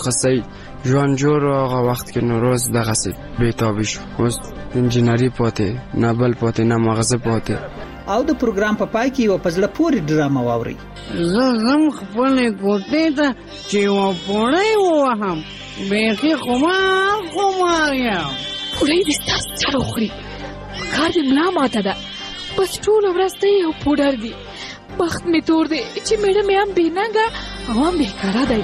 قصه ژوند جوړ هغه وخت کې نو روز دغه څه بیتابي شو، اوس انجینری پاتې نه بل پاتې نه مغزه پاتې. او د پروګرام په پای کې یو پزله پوری ډرامه واوري. زم خپل کوټې ته چې و پوړې وهم بیخي خمار یم. پوړې دې ستاسو سره وخوري، کار دې ملا ماته ده، بس ټول ورځ ته یو پوډر دی. بخت می تور دی چې میډم یې هم بېننګه او هم بېکاره دی.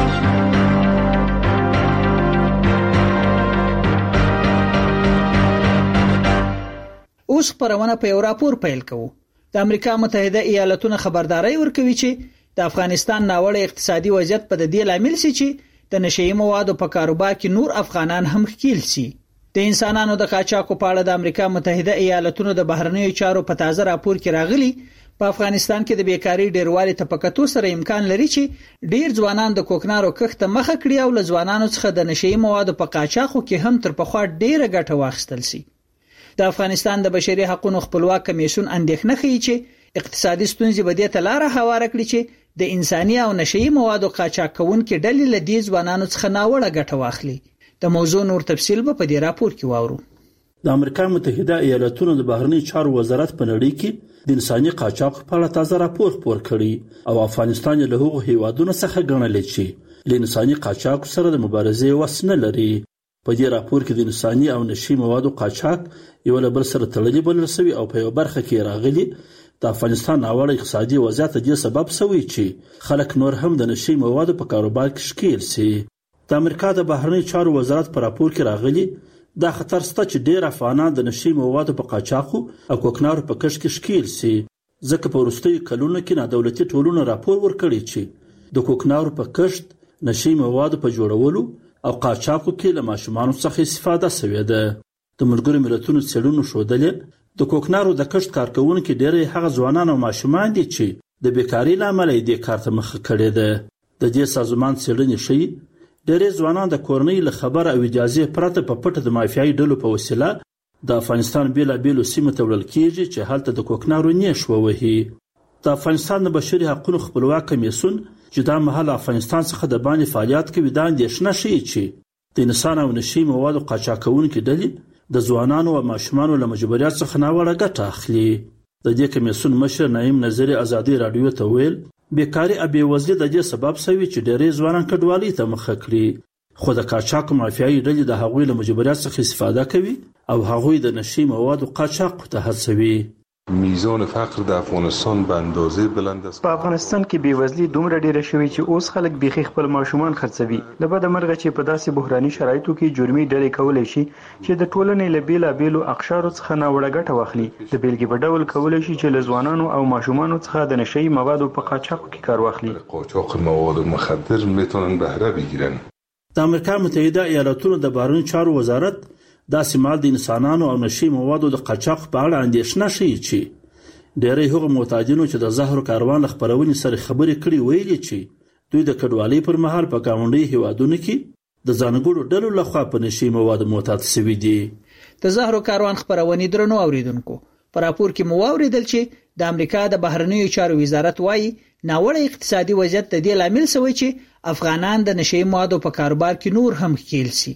اوس خبرونه په یو راپور پیل کوو. د امریکا متحده ایالاتونو خبرداري ورکوي چې د افغانستان ناوړه اقتصادي وضعیت په دې لامل سي چې د نشئی موادو په کاروبار کې نور افغانان هم ښکیل سي. د انسانانو د قاچاقو په اړه د امریکا متحده ایالاتونو د بهرنیو چارو په تازه راپور کې راغلي په افغانستان کې د بیکاری ډیروالي ته پکاتو سره امکان لري چې ډیر ځوانان د کوکنارو کښت مخه کړي او له ځوانانو څخه د نشئی موادو په قاچاقو کې هم تر پخوا ډیره ګټه واخیستل سي. د افغانستان د بشري حقوقو خپلواک کمیسیون اندېښنه کوي چې اقتصادي ستونزې به د تلاره هواره کړي چې د انساني او نشئی موادو قاچاق کوونکو ډلې له دې ځوانانو څخه ناوړه ګټه واخلي. د موضوع نور تفصیل به په دې راپور کې واورو. د امریکا متحده ایالاتونو د بهرنی چارو وزارت په نړۍ کې د انساني قاچاق په اړه تازه راپور خپور کړی او افغانستان له هغو هیوادونو څخه ګڼل چې له انساني قاچاق سره د مبارزې وسنه لري. په دې راپور کې د انساني او نشئی موادو قاچاق یو له بل سره تړلې بلل شوی او په یو برخه کې راغلي د افغانستان ناوړه اقتصادي وضعیت دې سبب شوی چې خلک نور هم د نشئی موادو په کاروبار کې ښکیل سي. د امریکا د بهرنی چارو وزارت په راپور کې راغلي دا خطر شته چې ډېر افغانان د نشئی موادو په قاچاقو او کوکنارو په کښت کې ښکیل سي، ځکه په وروستیو کلونو کې نادولتي ټولنو راپور ورکړی چې د کوکنارو په کښت، نشئی موادو په جوړولو او قاچاقو کې له ماشومانو څخه استفاده شوې ده. د ملګرو ملتونو څېړنو ښودلې د کوکنارو د کښت کارکوونکي ډېری هغه ځوانان او ماشومان دي چې د بیکارۍ له امله دې کار ته مخه کړې ده. د دې سازمان څېړنې ښیي ډېری ځوانان د کورنۍ له خبره او اجازې پرته په پټه د مافیایي ډلو په وسیله د افغانستان بیلابیلو سیمو ته وړل کېږي چې هلته د کوکنارو نیش ووهي. د افغانستان د بشري حقوقو خپلواک کمیسیون چې دا مهال افغانستان څخه د باندې فعالیت کوي دا اندېښنه ښیي چې د انسان او نشئی موادو قاچاق کوونکي ډلې د ځوانانو او ماشومانو له مجبوریت څخه ناوړه ګټه اخلي. د دې کمیسیون مشر نعیم نظری ازادي رادیو ته ویل بیکاری او بېوزلي د دې سبب شوی چې ډېری ځوانان کډوالۍ ته مخه کړي، خو د قاچاق مافیایي ډلې د هغوی له مجبوریت څخه استفاده کوي او هغوی د نشئی موادو قاچاق ته هڅوي. میزان فقر د افغانستان به اندازې بلند است. په افغانستان کې بېوزلي دومره ډیره شوې چې اوس خلک بيخي خپل ماشومان خرڅوي. لبد مرغه چې په داسې بحراني شرایطو کې جرمي ډلې کولای شي چې د ټولنې له بیلابیلو اقشارو څخه ناوړه ګټه واخلي. د بیلګې په ډول کولای شي چې له ځوانانو او ماشومانو څخه د نشئی موادو په قاچاق کې کار واخلي. قاچاق مواد مخدر میتونن بهره بگیرن. د امریکا متحده ایالاتونو د بهرنیو چارو وزارت داسې مال د انسانانو او نشئی موادو د قاچاق په اړه اندېښنه ښیي چې ډېری هغو معتادینو چې د زهرو کاروان له خپرونې سره خبرې کړي ویلي چې دوی د کډوالۍ پر مهال په ګاونډي هیوادونو کې د ځانګړو ډلو لخوا په نشئی موادو معتاد شوي دي. د زهرو کاروان خپرونې درنو اوریدونکو په راپور کې مو واوریدل چې د امریکا د بهرنیو چارو وزارت وايي ناوړه اقتصادي وضعیت د دې لامل شوی چې افغانان د نشئی موادو په کاروبار کې نور هم ښکیل سي.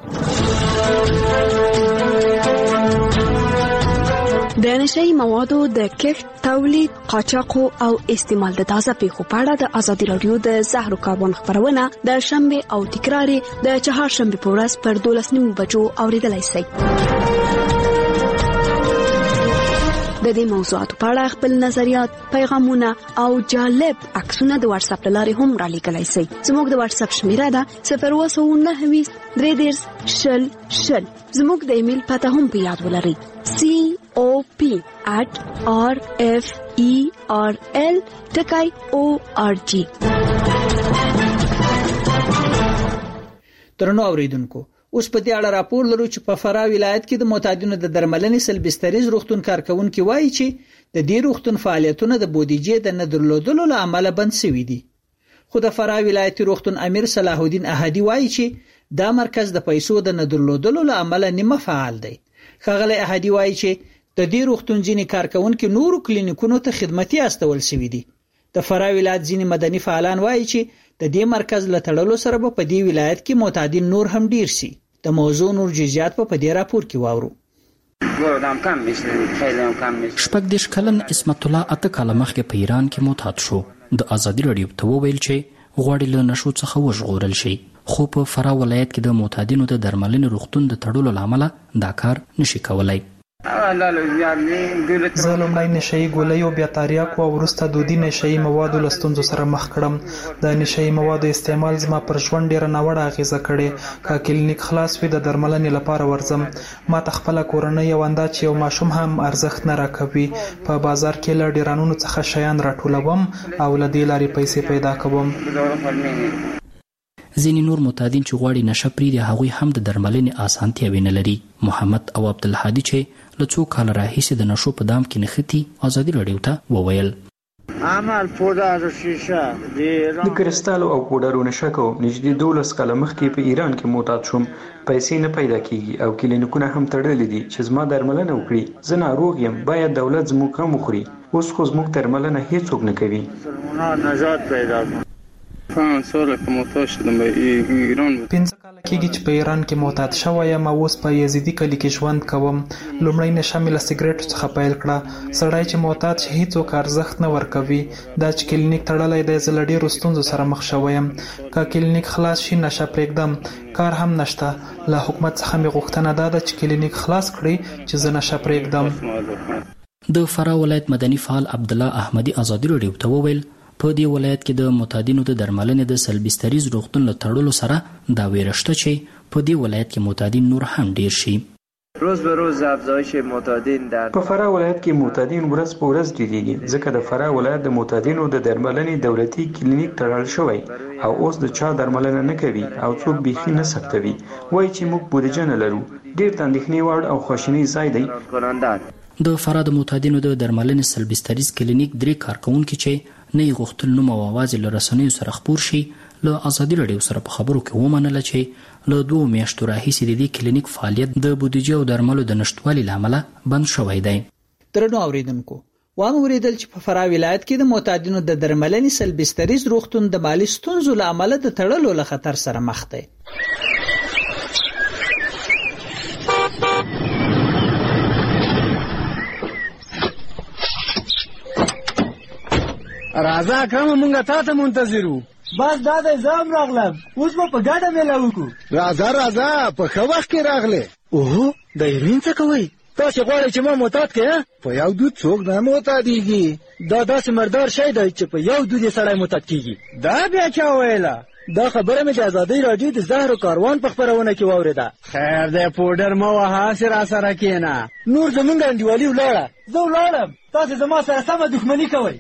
د نشئی موادو د کښت، تولید، قاچاق او استعمال د تازه پیښو په اړه د ازادي رادیو د زهرو کاروان خبرونه د شنبه او تکرار د چهارشنبه په ورځ پر 12:30 بجو اوریدلای شئ. د دې موضوعاتو په اړه خپل نظریات، پیغامونه او جالب عکسونه د واتس اپ لارې هم را لیکلای شئ. زموږ د واتس اپ شمیره ده 029233000. زموږ د ایمیل پته هم په یاد ولرئ cop@referl.org. درنو اوریدونکو اوس په دې اړه راپور لرو چې په فراه ولایت کې د معتادینو د درملنې سلبستریز روغتون کارکونکو وایي چې د دې روغتون فعالیتونه د بودیجې د نه درلودلو له امله بند شوي دي. خو د فراه ولایت روغتون امیر صلاح الدین احدی وایي چې دا مرکز د پیسو د نه درلودلو له امله نیمه فعال دی. ښاغلی احدی وایي چې د دې روغتون ځینې کارکونکو نورو کلینیکونو ته خدمتي استول شوي دي. د فراه ولایت ځینې مدني فعالان وایي چې د دې مرکز له تړلو سره په دې ولایت کې معتادین نور هم ډیر شي. د موضوع نور جزئیات په دې راپور کې واورو. شپږ دېرش کلن عصمت الله 8 کاله مخکې په ایران کې معتاد شو. د ازادي راډیو ته وویل چې غواړي له نشو څخه وژغورل شي، خو په فراه ولایت کې د معتادینو د درملنې روغتون د تړلو لامل دا کار نشي کولای. زه لومړی نشهیي ګولۍ او بیا تریاکو او وروسته دودي نشهیي موادو له ستونزو سره مخ کړم. د نشهیي موادو استعمال زما پر ژوند ډېره ناوړه اغېزه کړې. که کلینیک خلاص وي د درملنې لپاره ورځم. ما ته خپله کورنۍ یو انده چې یو ماشوم هم ارزښت نه راکوي. په بازار کې له ډیرانونو څخه شیان راټولوم او له دې لارې پیسې پیدا کوم. ځینې نور معتادین چې غواړي نشه پرېږدي هغوی هم د درملنې اسانتیاوې نه لري. محمد او عبدالهادي چې له څو کاله راهیسې د نشو په دام کې نښتي ازادي راډیو ته وویل د کرسټال او پوډرو نشه کوم. نږدې 12 کاله مخکې په ایران کې معتاد شوم. پیسې نه پیدا کیږي او کلینیکونه هم تړلي دي چې زما درملنه وکړي. زه ناروغ یم، باید دولت زموږ کم وخوري. اوس خو زموږ درملنه هیڅوک نه کوي. پنځه کاله کېږي چې په ایران کې معتاد شوی یم او اوس په یزیدي کلي کې ژوند کوم. لومړی نشه مې له سګرټو څخه پیل کړه. سړی چې معتاد شي هیڅوک ارزښت نه ورکوي. دا چې کلینیک تړلی دی، زه له ډېرو ستونزو سره مخ شوی یم. که کلینیک خلاص شي نشه پرېږدم. کار هم نشته. له حکومت څخه مې غوښتنه دا ده چې کلینیک خلاص کړي چې زه نشه پرېږدم. د فراه ولایت مدني فعال عبدالله احمدي ازادي راډیو ته وویل په دې ولایت کې د معتادینو د درملنې د سلبستریز روغتون له تړلو سره دا ویره شته چې په دې ولایت کې معتادین نور هم ډیر شي. روز به روز افزایش معتادین در په فراه ولایت کې معتادین ورځ په ورځ ډیریږي، ځکه د فراه ولایت د معتادینو د درملنې دولتي کلینیک تړل شوی او اوس د چا درملنه نه کوي او څوک بیخي نه ثبتوي. وایي چې موږ بودیجه نه لرو. ډیر د اندېښنې وړ او خواشینۍ ځای دی. د فراه د معتادینو د درملنې سلبستریز کلینیک 3 کارکونکي چې نه یې غوښتل نوم او آواز له رسنیو سره خپور شي له ازادي راډیو سره په خبرو کې ومنله چې له 2 میاشتو راهیسې د دې کلینیک فعالیت د بودیجه او درملو د نشتوالي له امله بند شوی دی. درنو اوریدونکو، واوریدل چې په فراه ولایت کې د معتادینو د درملنې سلبستریز روغتون د مالی ستونزو له امله د تړلو له خطر سره مخ دی. راځه کوم مونږه تاسو منتظرو. بس دا د زام راغلم، اوس په ګډه مېله وکړو. راځه په ښه وخت کې راغله. اوه د هیروین څه کوي؟ تاسو غواړئ چې ما معتاد کړئ؟ په یو دود څوک نه معتادیږي. دا داسې مردار شی دی چې په یو دود یې سړی معتاد کیږي. دا بیا چا ویله؟ دا خبره مې د ازادي راډیو د زهرو کاروان په خپرونه کې واورېده. خیر دی پوډر مه وهه، هسې راسره کښېنه. نور زمونږ انډیوالي ولاړه، زه ولاړم، تاسې زما سره سمه دښمني کوئ.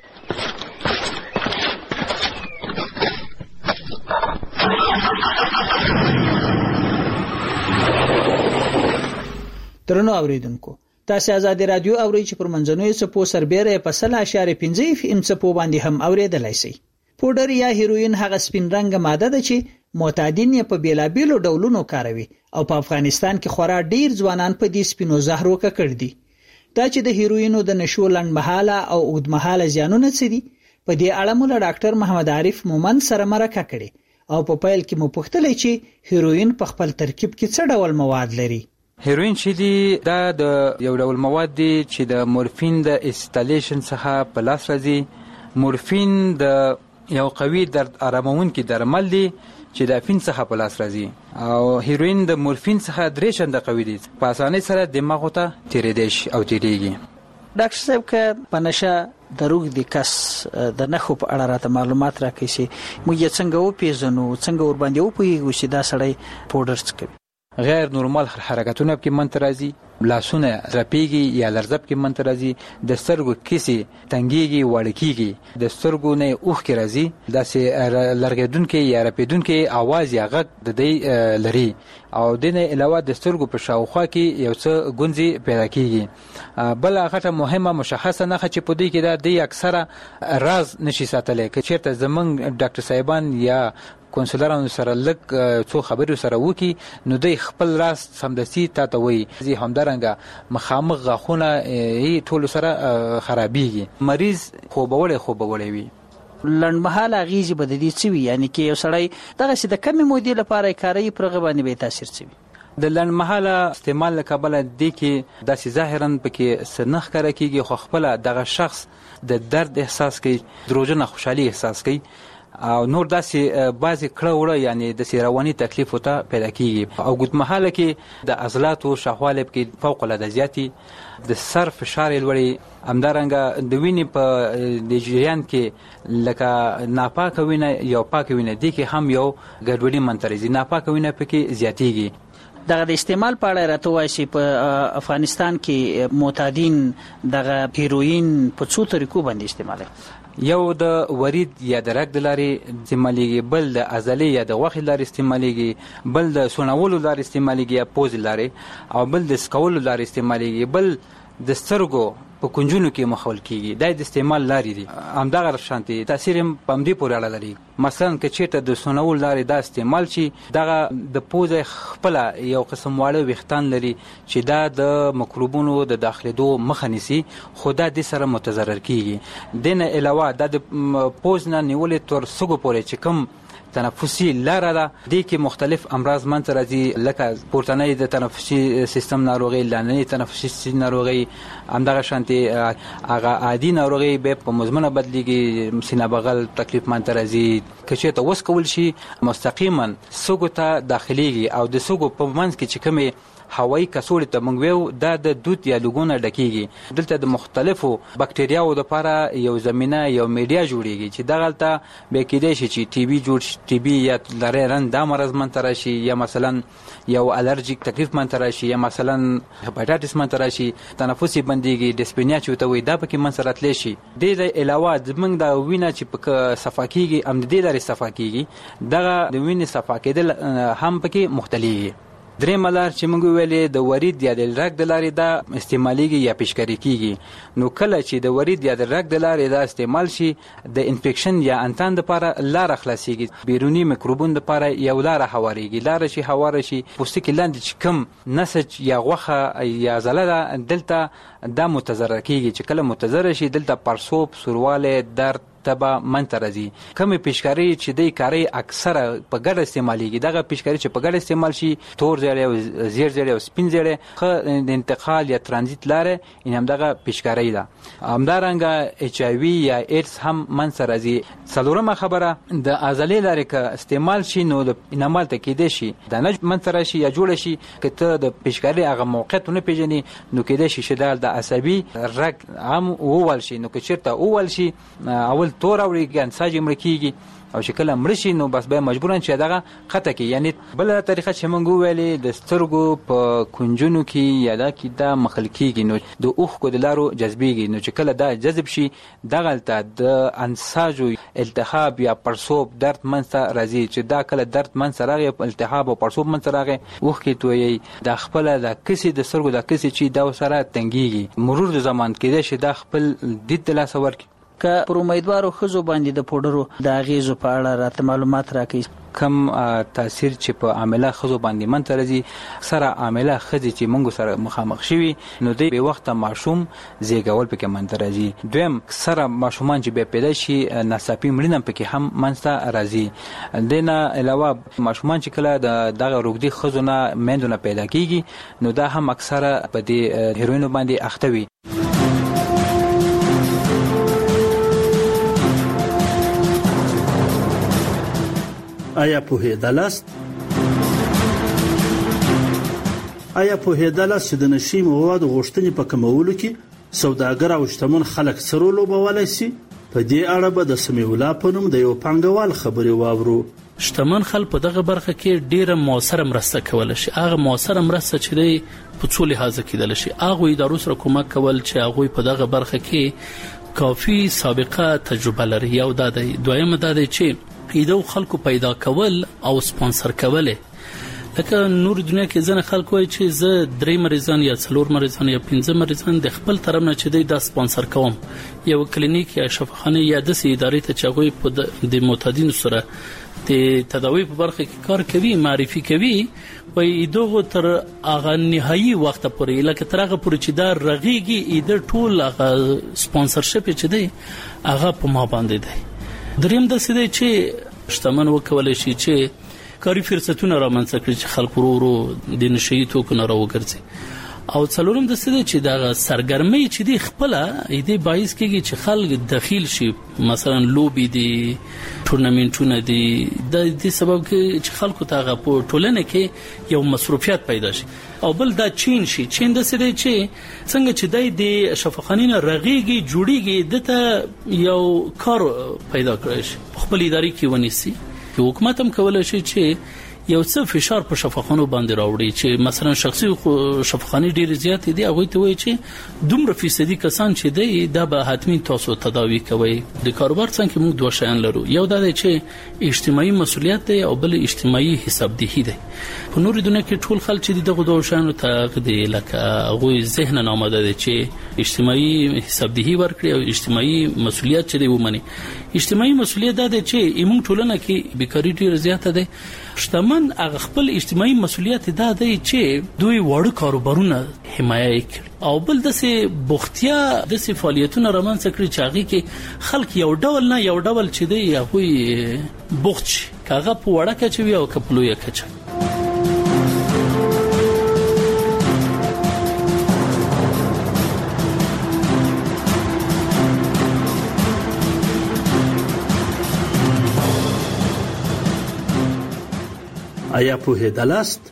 درنو اوریدونکو، تاسو ازادي رادیو اورئ چې پر منځنوي څپو سربېره په 100.5 FM څپو باندې هم اوریدلای شئ. پوډر یا هیروین هغه سپین رنګه ماده ده چې معتادین یې په بیلابیلو ډولونو کاروي او په افغانستان کې خورا ډیر ځوانان په دې سپینو زهرو ککړ دي. دا چې د هیروینو د نشو لنډمهاله او اوږدمهاله زیانونه څه دي، په دې اړه مو له ډاکټر محمد عارف مومند سره مرکه کړې او په پیل کې مو پوښتلې چې هیروین په خپل ترکیب کې څه ډول مواد لري. هیروین چې دی دا د یو ډول مواد دی چې د مورفین د انسټالیشن څخه په لاس راځي. مورفین د یو قوي درد آرامونکي درمل دی چې د افین څخه په لاس راځي او هیروین د مورفین څخه 3 چنده قوي دی. په اسانۍ سره دماغ ته تیرېدی شي او تیریږي. ډاکټر صاحب که په نشه دروغ دي کس د نخو په اړه راته معلومات راکړي شي، موږ یې څنګه وپېژنو، څنګه ور باندې وپوهېږو چې دا سړی پوډر څکوي؟ غیر نورمال حرکتونه کې منځ راځي، لاسونه رپیږي یا لرزب کې منځ راځي، د سترګو کیسې تنګیږي، وړه کیږي، د سترګو نه اوښکې راځي، داسې لرګېدونکې یا رپېدونکې اواز یا غږ د دی لري او د نه علاوه د سترګو په شاوخوا کې یو څه ګونځې پیدا کیږي. بل غټه مهمه مشخصه نښه چې په دې کې دا دی اکثره راز نشي ساتلی. که چېرته زمونږ ډاکټر صاحبان یا کونسلرانو سره لږ څو خبرې سره وکړي نو دوی خپل راز سمدستي تا ته وایي. همدارنګه مخامخ غاښونه یې ټولو سره خرابېږي. مریض خوبولی وي لنډمهاله اغیزې به د دې څه وي، یعنې کې یو سړی دغسې د کمې مودې لپاره یې کاروي، پر هغه باندې به یې تاثیر څه وي؟ د لنډمهاله استعمال له کبله دې کې داسې ظاهرا پکې څه نه ښکاره کېږي، خو خپله دغه شخص د درد احساس کوي، دروغجنه خوشحالي احساس کوي او نور داسې بعضې کړه وړه یعنې داسې رواني تکلیف ورته پیدا کېږي. او اوږدمهاله کې د عضلاتو شاوخوالی پکې فوق العاده زیاتي، د سر فشار یې لوړي، همدارنګه د وینې په د جریان کې لکه ناپاکه وینه یا پاکه وینه دې کې هم یو ګډوډي منځته راځي، ناپاکه وینه پکې زیاتېږي. دغه د استعمال په اړه راته ووایئ چې په افغانستان کې معتادین دغه هیروین په څو طریقو باندې استعمالوي؟ یو د ورید یا د رګ د لارې استعمالیږي، بل د عضلې یا د غوښې لارې استعمالیږي، بل د سونولو لارې استعمالیږي یا پوزې لارې، او بل د سکولو لارې استعمالیږي، بل د سترګو په کنجونو کې مخول کېږي. دا د استعمال لارې دي. همدغه شانتي تاثیر هم په همدې پورې اړه لري. مثلا که چېرته د سونول لارې دا استعمال شي، دغه د پوزې خپله یو قسم واړه ویښتان لري چې دا د مکروبونو د داخلېدو مخه نیسي، خو دا دې سره متضرر کېږي. دې نه علاوه دا د پوز نه نیولې تر سږو پورې چې کوم تنفسي لاره ده، دې کې مختلف امراض منځته راځي، لکه پورتنۍ د تنفسي سیستم ناروغي، لاندنۍ تنفسي ناروغي، همدغه شانتي هغه عادي ناروغي به په مزمنه بدلیږي، سینه بغل تکلیف منځته راځي. که چېرته وڅکول شي مستقیما سږو ته داخليږي او د سږو په منځ کې چې کومې هوایي کڅوړې ته موږ ویو دا د دود یا لوګونه ډکېږي. دلته د مختلفو بکټریاوو دپاره یو زمینه یو میډیا جوړېږي چې دغلته بیا کیدای شي چې ټي بي جوړ شي، ټي بي یا لری رنګ دا مرض منځته راشي، یا مثلا یو الرجیک تکلیف منځته راشي، یا مثلا هپاټایټس منځته راشي، تنفسي بندېږي، ډسپینیا چې ورته وایي دا پکې منځته راتلی شي. دې علاوه زموږ دا وینه چې پکې صفا کېږي هم د دې لارې صفا کېږي، دغه د وینې صفا کېدل هم پکې مختلېږي. درېیمه لار چې موږ ویلې د ورید یا د رګ د لارې دا استعمالیږي یا پیشکاري کېږي. نو کله چې د ورید یا د رګ د لارې دا استعمال شي، د انفیکشن یا انتان دپاره لاره خلاصېږي، بیروني میکروبونو دپاره یو لاره هواریږي. لاره چې هواره شي، پوستکي لاندې چې کوم نسج یا غوښه یا عضله ده دلته دا متضرر کېږي. چې کله متضرر شي دلته پړسوب، سوروالی، درد تبه منځته راځي. کومې پیشکاري چې دی کاري اکثره په ګډه استعمالیږي، دغه پیشکاري چې په ګډه استعمال شي، تور زیړی او زیړ زیړی او سپین زیړی، ښه د انتقال یا ترانزیت لاره یې همدغه پیشکاري ده. همدارنګه ایچ آی وي یا ایډز هم منځته راځي. څلورمه خبره د عضلې لارې که استعمال شي نو د انعمال ته کیدای شي دانه منځته راشي یا جوړه شي. که ته د پیشکاري هغه موقعیت ونه پېژنې نو کیدای شي چې د عصبي رګ هم ووال شي. نو که چېرته ووال شي، اول تور اوړي، انساج یې مړه کېږي، او چې کله مړه شي نو بس بیا مجبورا چې دغه قطع کړي. یعنې بله طریقه چې موږ وویلې د سترګو په کنجونو کې یا دا کې دا مخل کېږي، نو د اوښکو د لارو جذبېږي. نو چې کله دا جذب شي، دغلته د انساجو التهاب یا پړسوب درد منځته راځي. چې دا کله درد منځته راغی، التهاب او پړسوب منځته راغی، اوښکې تویوي، دا خپله د کسې د سترګو د کسې چې دا ورسره تنګېږي. مرور د زمان کېدای شي دا خپل دید د لاسه ورکړي. که پر امیدوارو ښځو باندې د پوډرو د اغیزو په اړه راته معلومات راکړئ. کم تاثیر چې په عامله ښځو باندې منځته راځي، اکثره عامله ښځې چې موږ سره مخامخ شوي نو دوی بې وخته ماشوم زیږول پکې منځته راځي. دویم اکثره ماشومان چې بیا پیدا شي ناڅاپي مړینه پکې هم منځته راځي. دې نه علاوه ماشومان چې کله د دغه روږدي ښځو نه میندو نه پیدا کېږي نو دا هم اکثره په دې هیروینو باندې اخته وي. آیا پوهېدلاست چې د نشي موادو غوښتنې په کمولو کې سوداګر او شتمن خلک څه رول لوبولی شي؟ په دې اړه به د سمیع الله په نوم د یو پانګوال خبرې واورو. شتمن خلک په دغه برخه کې ډیره موثره مرسته کولی شي. هغه موثره مرسته چې دی په څو لحاظه کېدلی شي. هغوی ادارو سره کومک کول چې هغوی په دغه برخه کې کافي سابقه تجربه لري. یو دا دی. دویمه دا دی چې ایدو خلکو پیدا کول او سپانسر کوله. لکه نور دنیا کې ځنه خلک وایي چې زه 3 مریضان یا 4 مریضان یا 15 مریضان د خپل طرف نه چې دی دا سپانسر کوم. یو کلینیک یا شفاخانه یا د سي ادارې ته چې هغوی په د معتادینو سره د تداوی په برخه کې کار کوي، معرفي کوي، وایي دغه تر هغه نهایي وخت پورې، لکه تر هغه پورې چې دا رغېږي، د ټول هغه سپانسرشپ چې دی هغه په ما باندې دی. دریم د سده چې شتمن وکولای شي چې کاري فرصتونه رامنځته کړي چې خلک ورو د نشئی توکو نه راوګرځي او څلورم د سده چې د سرګرمۍ چې دی خپل ایدې باعث کېږي چې خلک داخل شي مثلا لوبي دي ټورنمنټونه دي د دې سبب کې چې خلکو ته په ټولنه کې یو مصروفیت پیدا شي او بل دا چین شي چین د سده چې څنګه چې د شفاخانین رغيږي جوړيږي دته یو کار پیدا کړی شي خپل ادارې کې ونیسي حکومت هم کولای شي چې یو څه فشار په شفاخانو باندې راوړي چې مثلا شخصي شفاخاني ډیر زیات دي هغه ته وایي چې دومره فیصدي کسان چې دی دا به حتمی تاسو تداوی کوي د کاروبار څنګه موږ دوه شیان لرو یو دا دی چې اجتماعي مسولیت دی او بل اجتماعي حسابدهي دی په نور دنیا کې ټول خلک چې دغه دوه شیانو ته دی لکه غوي ذهن ناماده دي چې اجتماعي حسابدهي ورکړي او اجتماعي مسولیت چې دی ومني اجتماعي مسولیت دا دی چې موږ ټولنه کې بیکاری ډیر زیات ده شتمن هغه خپل اجتماعي مسولیت دا دی چې دوی وړ کاروبارونه حمایت کوي او بل دسه بوختیا دسه فعالیتونه رامنځته کړي چې هغه کې خلک یو ډول نه یو ډول چې دی هغه بوخت شي کاغه په وړه کې وي او کپلوې کې آیا پوهېدلاست؟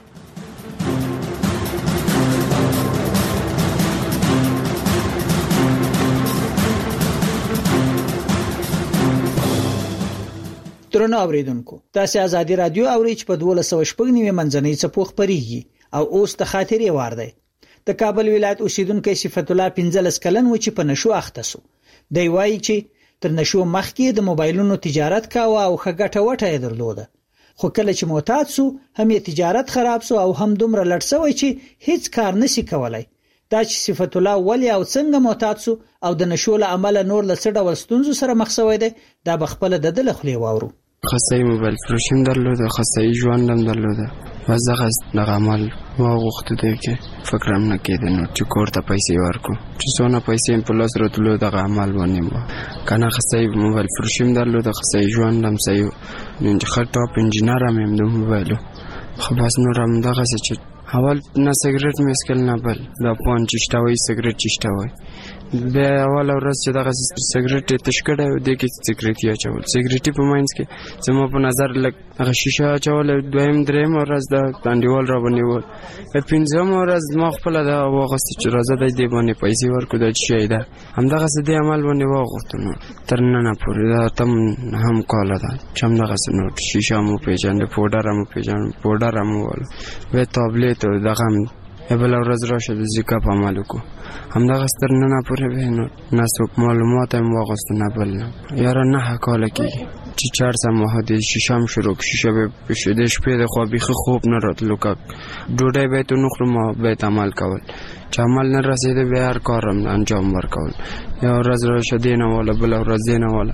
درنو اوریدونکو تاسو آزادي رادیو اورئ چې په 1290 منځنۍ څپو خبريږي او اوس د خاطرې وار دی د کابل ولایت اوسیدونکو صفت الله 15 کلن و چې په نشو اخته سو دی وایي چې تر نشو مخکې د موبایلونو تجارت کاوه او خګټه وټه یې درلوده خو کله چې معتاد سو هم یې تجارت خراب سو او هم دومره لټ سوی چې هیڅ کار نشي کولای دا چې صفت الله ولی او څنګه معتاد سو او د نشو له عمل نور له څه ډول ستونزو سره مخ شوی دی دا بخپل د دل خلی واورو خاصه موبایل فروشم درلوده خاصه ژوندم درلوده وزغه د عمل واغوخته دی کې فکرم نه کېده نو چې کوړه پیسې ورکو چې څونه پیسې په لاس راتلو د عمل ونیمه کنه خاصه موبایل فروشم درلوده خاصه ژوندم سيو نن خطاب انجینر هم د موبایلو خو بس نور هم دغه چې اول نه سیګریټ مسکل نه بل دا پون چشتاوي سیګریټ چشتاوي به اول ورځ چې دغه سیګریټ تشکړه و د کې سیګریټ یا چول سیګریټ په ماینس کې زمو په نظر لګ هغه شیشه چول دویم دریم ورځ د تاندیوال را بنیول په پنځم ورځ ما خپل دا واغست چې راځه د دې باندې پیسې ورکو د شي دا همدغه سدي عمل باندې واغوتنو تر نه پورې دا تم هم کاله دا چم دغه سنو شیشه مو پیژاند پودر مو پیژاند پودر مو ول و تابلت دغه بل ورځ راشه د زیکا په عمل کو همدغه ستر نه پورې وینو ناسو معلومات هم واغست نه بل یاره نه حکاله کی چې 400 مهدي شیشم شروع شیشه به شده شپې د خو بيخ خوب نه راتلو کا ډوډۍ به ته نخره ما به عمل کول چې عمل نه رسیده به هر کارم انجام ورکول یا ورځ راشه دینه ولا بل ورځ دینه ولا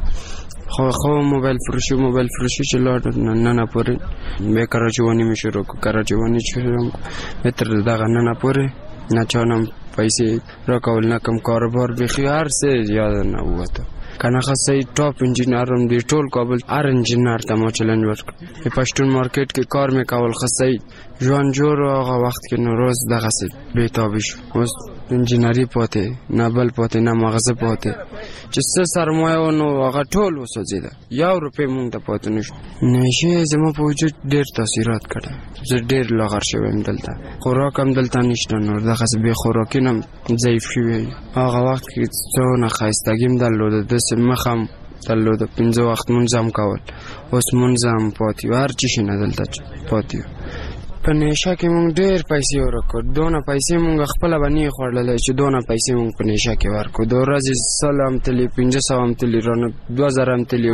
خو موبایل فروشي چې لاړ نه پورې به کراچوانی می شروع کراچوانی شروع تر دغه نه پورې نه چانم پیسې راکول نه کم کاروبار به خيار سه یاد نه وته کنه خاصه ټاپ انجینرم دی ټول کابل ار انجینر ته مو چیلنج ورک په پښتون مارکیټ کې کار مې کول خاصه ژوند جوړ هغه وخت کې نو روز دغه څه به تابش اوس انجینری پته نه بل پته نه مغزه پته چې څه سرمایه نو هغه ټول وسوځیده یو روپې مونږ ته پته نشه زمو په وجود ډېر تاثیرات کړه زه ډېر لاغر شوم دلته خوراک هم دلته نشته نور دغه به خوراکینم ضعیف شوی هغه وخت کې څونه خاصتګیم درلوده د سمخم درلوده 15 وخت منظم کول اوس منظم پاتې هر چی شي نه دلته پاتې په نشه کې مونږ ډېر پیسې ورکړ دونه پیسې مونږ خپل باندې خورلې چې دونه پیسې مونږ په نشه کې ورکړو د ورځې سلام تلی 500 تلی رانه 2000 تلی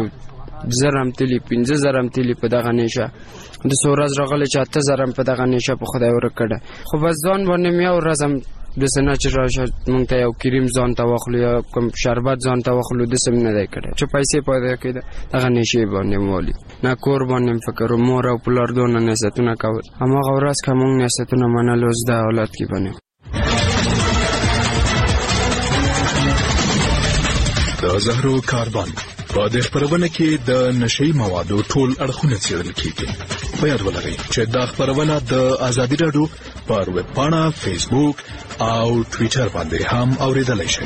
1000 تلی 15000 تلی په دغه نشه د سورز راغله چې 8000 په دغه نشه په خدای ورکړه خو بس ځان باندې مې ورځم د سنا چې راشه مونږ ته یو کریم ځان ته واخلو یا کوم شربت ځان ته واخلو د سم نه دی کړی چې پیسې پیدا کړي دغه نشي باندې مولي نه کور باندې فکر مور او پلار دونه نساتونه کول اما غورس کوم نساتونه منلو زده حالت کې باندې د زهرو کاربن په دې خبرونه کې د نشئی موادو ټول اړخونه څېړل کیږي. په یاد ولرئ چې دا خبرونه د ازادي راډیو پر ویب پاڼه، فیسبوک او ټویټر باندې هم اوریدلای شئ.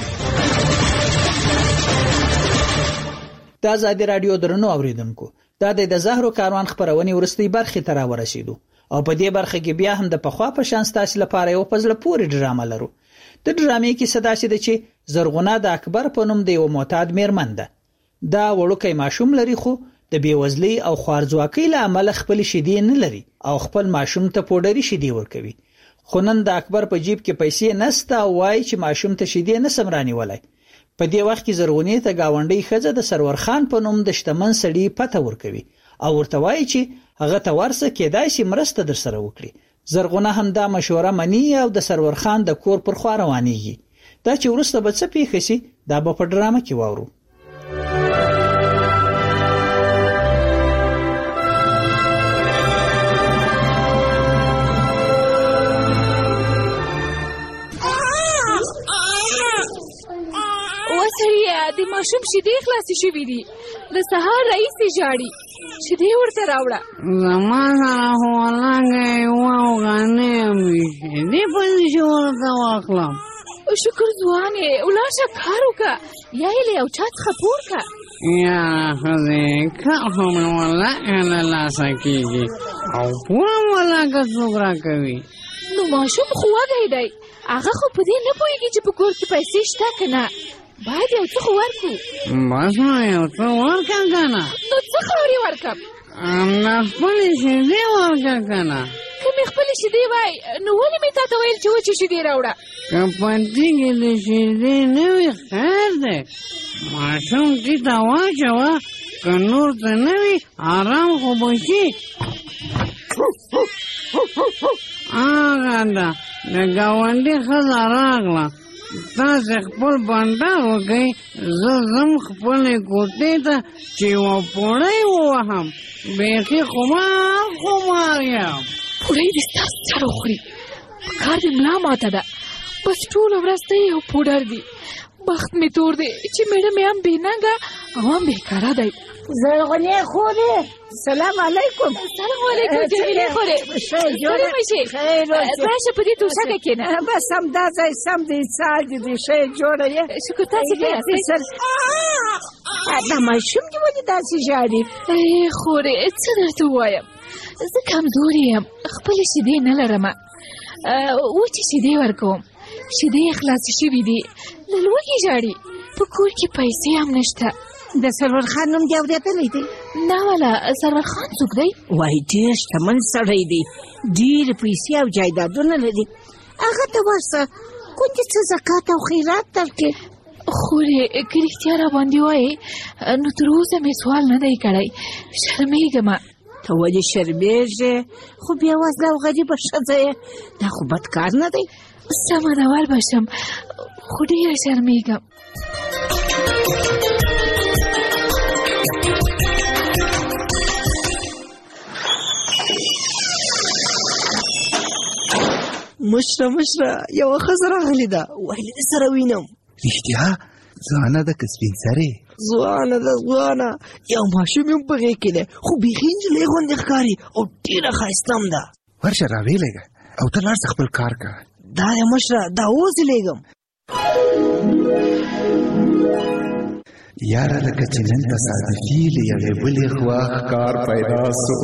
د ازادي راډیو درنو اوریدونکو، دا د زهرو کاروان خبرونه ورستۍ برخه ته را ورسېدو او په دې برخه کې بیا هم د پخوا په شان ستاسو لپاره یو پزله پورې ډرامه لرو. د ډرامې کې صدا شي چې زرغونه د اکبر په نوم د یو معتاد میرمن ده. دا وړوکی ماشوم لري خو د بیوزلۍ او خوارځواکۍ له امله خپل شیدې نه لري او خپل ماشوم ته پوډري شیدې ورکوي. خو نن د اکبر په جیب کې پیسې نسته او وایي چې ماشوم ته شیدې نه سم رانیولای. په دې وخت کې زرغونې ته گاونډي ښځه د سرور خان په نوم د شتمن سړي پته ورکوي او ورته وایي چې هغه ته ورسه کېدای شي مرسته در سره وکړي. زرغونه هم دا مشوره مني او د سرور خان د کور پر خوا روانېږي. دا چې وروسته به څه پیښ شي دا به په ډرامه کې واورو. وسړیه د ماشوم شیدې خلاصې شوې دي، د سهار راهیسې ژاړي، شیدې ورته راوړه. زما سره خو لږې واوغانې مې شیدې پیسې ورته واخلم. شکر ځوانې، ولاړ شه کار وکړه، یا یې له یو چا څخه پور کړه. یاره ښځې کار خو مې ولکه له لاسه کېږي او پوره ولکه څوک راکوي. نو ماشوم خو وږی دی، هغه خو په دې نه پوهېږي چې په کور کې پیسې شته که نه. باید یو څه خو ورکړو. بس نو یو څه ورکړه که نه. نو څه خاورې ورکړم؟ همدا خپلې شیدې ورکړه که نه. که مې خپلې شیدې وای نو ولې مې تا ته ویل چې وچې شیدې راوړه؟ که پټي کې د شیدې نه وي خیر دی، ماشوم کې ته واچوه، که نور څه نه وي ارام خو به شي. هغه ده د ګاونډي ښځه راغله، تاسې خپل بانډار وکئ، زه ځم خپلې کوټې ته چې یوه پوړۍ ووهم. بیخي خمار یم. پوړۍ دې ستا سر وخوري، په کار دې ملا ماته ده، بس ټوله ورځ ته یو پوډر دی. بخت مې تور دی چې میړه مې هم بېننګه او هم بېکاره دی. زرغونې خورې، سلام علیکم. سلام علیکم جمیلې خورې، ستړې مه شې، راشه په دې توشکه کښېنه. بس همدا ځای سم دی، څال دې دی، ښه یې جوړه یې. شکر تاسې ښه یاستئ. دا ماشوم دې ولې داسې ژاړي؟ خورې څه درته ووایم، زه کمزورې یم، خپلې شیدې نه لرمه، وچې شیدې ورکوم. شیدې یې خلاصې شوي دي، له لوږې ژاړي، په کور کې پیسې هم نشته. د سرور خان نوم دې اورېدلی دی؟ نه والا، سرور خان څوک دی؟ وایي ډېر شتمن سړی دی، ډېرې پیسې او جایدادونه لري. هغه ته ورسه کوم څه زکات او خیرات درکړي. خورې که رښتیا را باندې وایې نو تر اوسه مې سوال نه دی کړی، شرمېږمه. ته ولې شرمېږې؟ خو بېوزله او غریبه ښځه یې، دا خو بد کار نه دی. سمه ده ور به شم، خو ډېره شرمېږم. مشره یوه ښځه راغلې ده، ویلې دې سره وینم. رښتیا؟ ځوانه ده که سپین سرې؟ ځوانه ده، ځوانه. یو ماشوم یې هم په غېږ کې دی، خو بیخي نجلۍ غوندې ښکاري او ډېره ښایسته هم ده. ورشه راویلېږه او ته لاړ شه خپل کار کوه. دا دی مشره، دا اوس یې لېږم. یاره لکه چې نن تصادفي له یوې بلې خوا ښکار پیدا سو.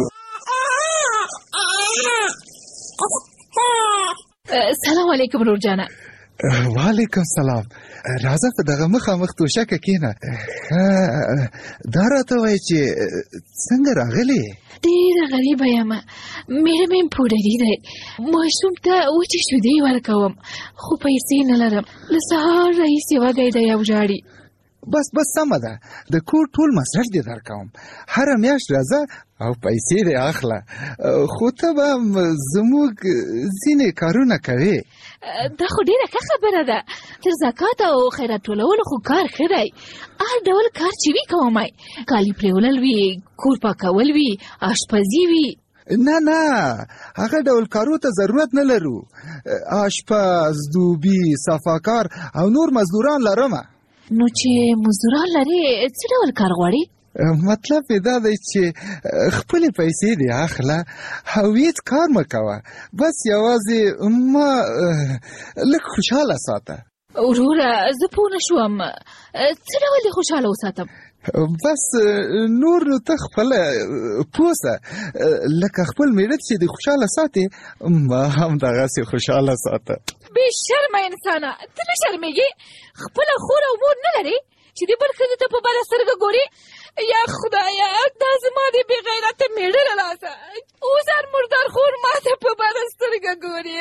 سلام علیکم رور جانه. وعلیکم سلام. راځه په دغه مخامخ توشکه کښېنه. دا راته وایه چې څنګه راغلې؟ ډېره غریبه یم، میړه مې پوډري دی، ماشوم ته وچې شیدې ورکوم، خو پیسې نه لرم، له سهار راهیسې وږی دی او ژاړي. بس سمه ده، د کور ټول مصرف دې درکوم، هره میاشت راځه او پیسې دې اخله، خو ته به زموږ ځینې کارونه کوې. دا خو ډېره ښه خبره ده، تر زکات او خیرات ټولولو خو کار ښه دی، هر ډول کار چې وي کومای، کالي پرېولل وي، کور پاکول وي، اشپزي وي. نه هغه ډول کارو ته ضرورت نه لرو، آشپز، دوبي، صفاکار او نور مزدوران لرمه. نو چې مزدوران لري څه ډول کار غواړي؟ مطلب یې دا دی چې خپلې پیسې دې اخله او هېڅ کار مه کوه، بس یوازې ما لږ خوشحاله ساته. وروره زه پوه نه شوم، څه ډول دې خوشحاله وساتم؟ بس نور نو ته خپله پوه سه، لکه خپل میړه چې دې خوشحاله ساتې ما هم دغسې خوشحاله ساته. بې شرمه انسانه، ته نه شرمېږې؟ خپله خور او مور نه لرې چې د بل ښځې ته په بده سترګه ګورې؟ یا خدایه دا زما د بې غیرته میړه له لاسه اوس هر مردار خور ما ته په بده سترګه ګوري.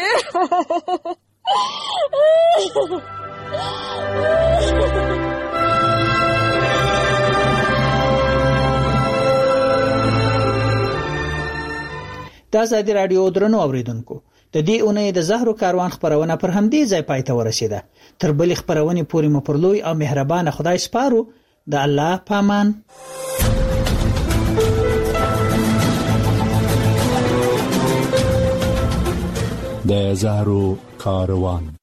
د ازادي راډیو درنو اوریدونکو، د دې اونۍ د زهرو کاروان خپرونه پر همدې ځای پای ته ورسېده. تر بلې خپرونې پورې مو پر لوی او مهربانه خدای سپارو. د الله پامان. د زهرو کاروان.